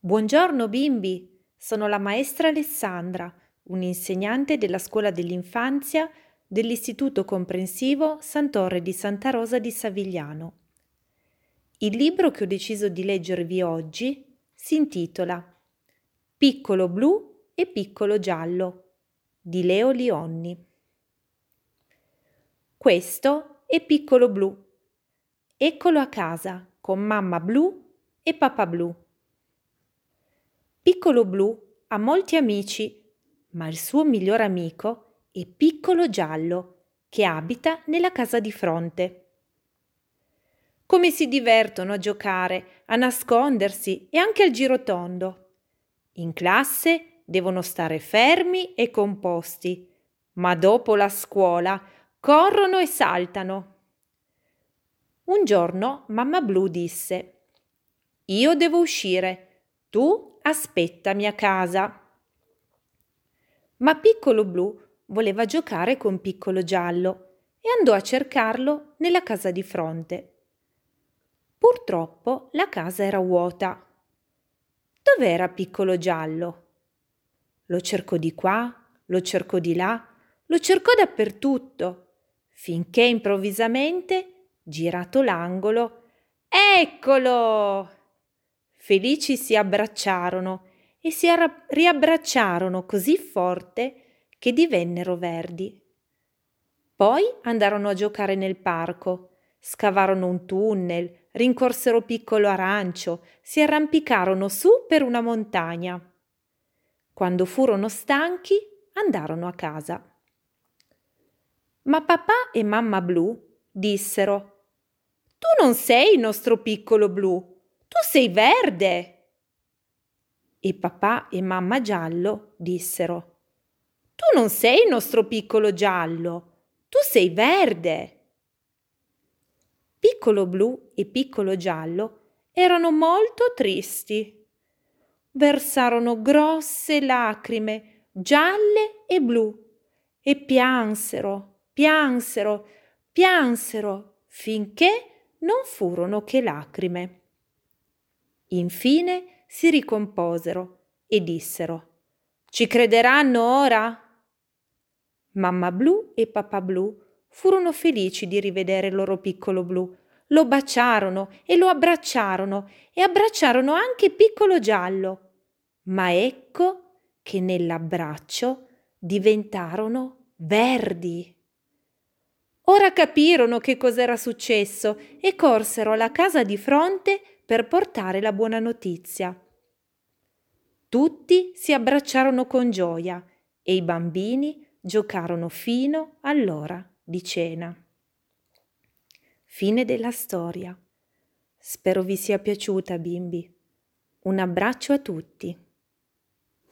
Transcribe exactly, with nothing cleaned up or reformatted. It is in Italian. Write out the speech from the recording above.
Buongiorno bimbi, sono la maestra Alessandra, un'insegnante della scuola dell'infanzia dell'Istituto Comprensivo Sant'Orre di Santa Rosa di Savigliano. Il libro che ho deciso di leggervi oggi si intitola Piccolo blu e piccolo giallo di Leo Lionni. Questo è Piccolo Blu. Eccolo a casa con mamma blu e papà blu. Piccolo Blu ha molti amici, ma il suo miglior amico è Piccolo Giallo, che abita nella casa di fronte. Come si divertono a giocare, a nascondersi e anche al girotondo. In classe devono stare fermi e composti, ma dopo la scuola corrono e saltano. Un giorno mamma Blu disse: «Io devo uscire, tu aspettami a casa». Ma Piccolo Blu voleva giocare con Piccolo Giallo e andò a cercarlo nella casa di fronte. Purtroppo la casa era vuota. Dov'era Piccolo Giallo? Lo cercò di qua, lo cercò di là, lo cercò dappertutto, finché improvvisamente, girato l'angolo, eccolo! Felici si abbracciarono e si arra- riabbracciarono così forte che divennero verdi. Poi andarono a giocare nel parco, scavarono un tunnel, rincorsero Piccolo Arancio, si arrampicarono su per una montagna. Quando furono stanchi, andarono a casa. Ma papà e mamma Blu dissero: «Tu non sei il nostro Piccolo Blu, tu sei verde!» E papà e mamma Giallo dissero: «Tu non sei il nostro Piccolo Giallo, tu sei verde!» Piccolo Blu e Piccolo Giallo erano molto tristi. Versarono grosse lacrime, gialle e blu, e piansero, piansero, piansero, finché non furono che lacrime. Infine si ricomposero e dissero: «Ci crederanno ora?» Mamma Blu e papà Blu furono felici di rivedere il loro Piccolo Blu. Lo baciarono e lo abbracciarono e abbracciarono anche Piccolo Giallo. Ma ecco che nell'abbraccio diventarono verdi. Ora capirono che cos'era successo e corsero alla casa di fronte per portare la buona notizia. Tutti si abbracciarono con gioia e i bambini giocarono fino all'ora di cena. Fine della storia. Spero vi sia piaciuta, bimbi. Un abbraccio a tutti.